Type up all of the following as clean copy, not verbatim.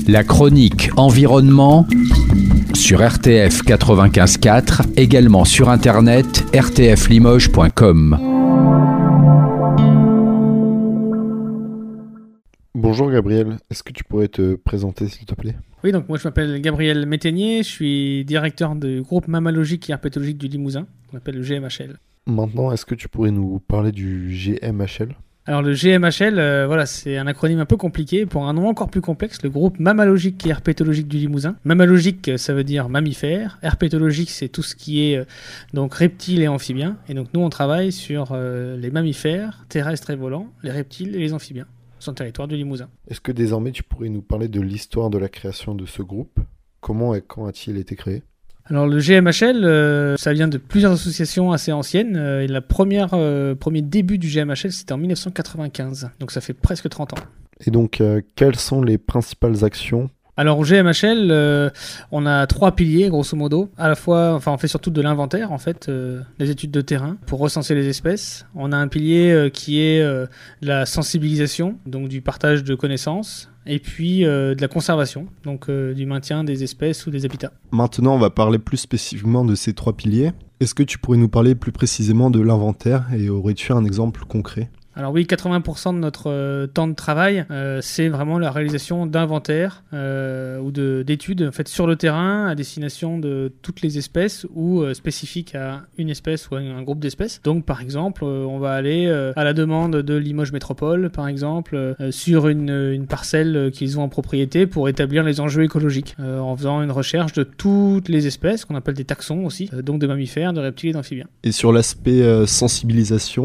La chronique environnement sur RTF 95.4, également sur internet rtflimoges.com. Bonjour Gabriel, est-ce que tu pourrais te présenter s'il te plaît ? Oui, donc moi je m'appelle Gabriel Métainier, je suis directeur du groupe mammalogique et herpétologique du Limousin, qu'on appelle le GMHL. Maintenant, est-ce que tu pourrais nous parler du GMHL ? Alors le GMHL, c'est un acronyme un peu compliqué pour un nom encore plus complexe, le groupe mammalogique et herpétologique du Limousin. Mammalogique, ça veut dire mammifère, herpétologique, c'est tout ce qui est donc reptiles et amphibiens, et donc nous on travaille sur les mammifères terrestres et volants, les reptiles et les amphibiens sur le territoire du Limousin. Est-ce que désormais tu pourrais nous parler de l'histoire de la création de ce groupe ? Comment et quand a-t-il été créé ? Alors le GMHL, ça vient de plusieurs associations assez anciennes. Et premier début du GMHL, c'était en 1995. Donc ça fait presque 30 ans. Et donc, quelles sont les principales actions ? Alors au GMHL, on a 3 piliers grosso modo. À la fois, on fait surtout de l'inventaire en fait, des études de terrain pour recenser les espèces. On a un pilier qui est la sensibilisation, donc du partage de connaissances. Et puis de la conservation, donc du maintien des espèces ou des habitats. Maintenant, on va parler plus spécifiquement de ces 3 piliers. Est-ce que tu pourrais nous parler plus précisément de l'inventaire et aurais-tu un exemple concret ? Alors oui, 80% de notre temps de travail, c'est vraiment la réalisation d'inventaires ou d'études en fait, sur le terrain à destination de toutes les espèces ou spécifiques à une espèce ou à un groupe d'espèces. Donc par exemple, on va aller à la demande de Limoges Métropole, par exemple, sur une parcelle qu'ils ont en propriété pour établir les enjeux écologiques, en faisant une recherche de toutes les espèces, qu'on appelle des taxons aussi, donc de mammifères, de reptiles et d'amphibiens. Et sur l'aspect sensibilisation ?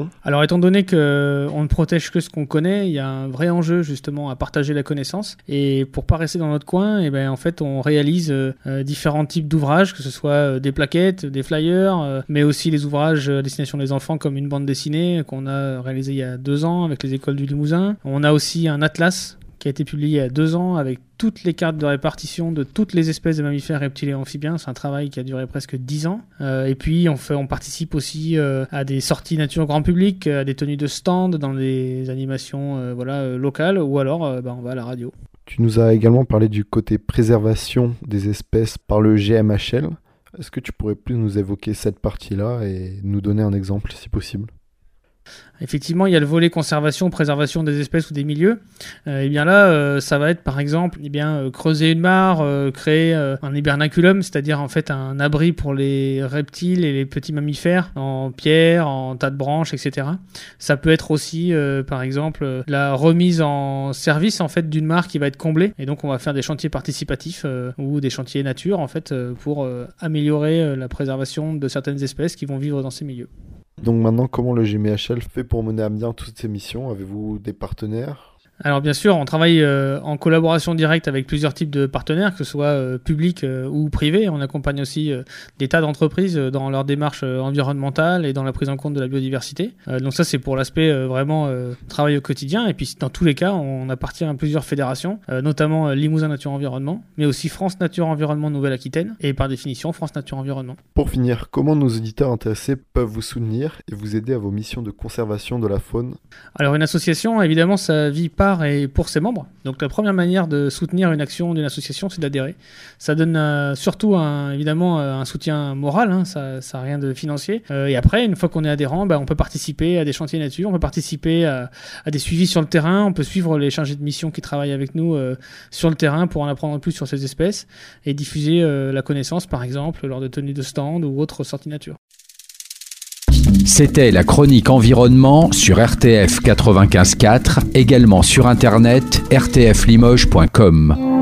Alors étant donné que on ne protège que ce qu'on connaît, il y a un vrai enjeu justement à partager la connaissance. Et pour pas rester dans notre coin, en fait, on réalise différents types d'ouvrages, que ce soit des plaquettes, des flyers, mais aussi les ouvrages à destination des enfants comme une bande dessinée qu'on a réalisée il y a 2 ans avec les écoles du Limousin. On a aussi un atlas qui a été publié il y a 2 ans avec toutes les cartes de répartition de toutes les espèces de mammifères, reptiles et amphibiens. C'est un travail qui a duré presque 10 ans. Et puis on participe aussi à des sorties nature grand public, à des tenues de stand dans des animations locales, ou alors on va à la radio. Tu nous as également parlé du côté préservation des espèces par le GMHL. Est-ce que tu pourrais plus nous évoquer cette partie-là et nous donner un exemple si possible ? Effectivement, il y a le volet conservation, préservation des espèces ou des milieux. Là, ça va être par exemple creuser une mare, créer un hibernaculum, c'est-à-dire en fait un abri pour les reptiles et les petits mammifères en pierre, en tas de branches, etc. Ça peut être aussi par exemple la remise en service en fait d'une mare qui va être comblée. Et donc on va faire des chantiers participatifs ou des chantiers nature en fait pour améliorer la préservation de certaines espèces qui vont vivre dans ces milieux. Donc maintenant, comment le GMHL fait pour mener à bien toutes ces missions ? Avez-vous des partenaires ? Alors bien sûr, on travaille en collaboration directe avec plusieurs types de partenaires, que ce soit publics ou privés. On accompagne aussi des tas d'entreprises dans leur démarche environnementale et dans la prise en compte de la biodiversité. Donc ça, c'est pour l'aspect vraiment travail au quotidien. Et puis dans tous les cas, on appartient à plusieurs fédérations, notamment Limousin Nature Environnement, mais aussi France Nature Environnement Nouvelle-Aquitaine et par définition France Nature Environnement. Pour finir, comment nos auditeurs intéressés peuvent vous soutenir et vous aider à vos missions de conservation de la faune ? Alors une association, évidemment, ça vit par et pour ses membres. Donc la première manière de soutenir une action d'une association, c'est d'adhérer. Ça donne surtout évidemment un soutien moral, ça n'a rien de financier. Et après, une fois qu'on est adhérent, on peut participer à des chantiers nature, on peut participer à des suivis sur le terrain, on peut suivre les chargés de mission qui travaillent avec nous sur le terrain pour en apprendre plus sur ces espèces et diffuser la connaissance, par exemple, lors de tenues de stand ou autres sorties nature. C'était la chronique environnement sur RTF 95.4, également sur internet rtflimoges.com.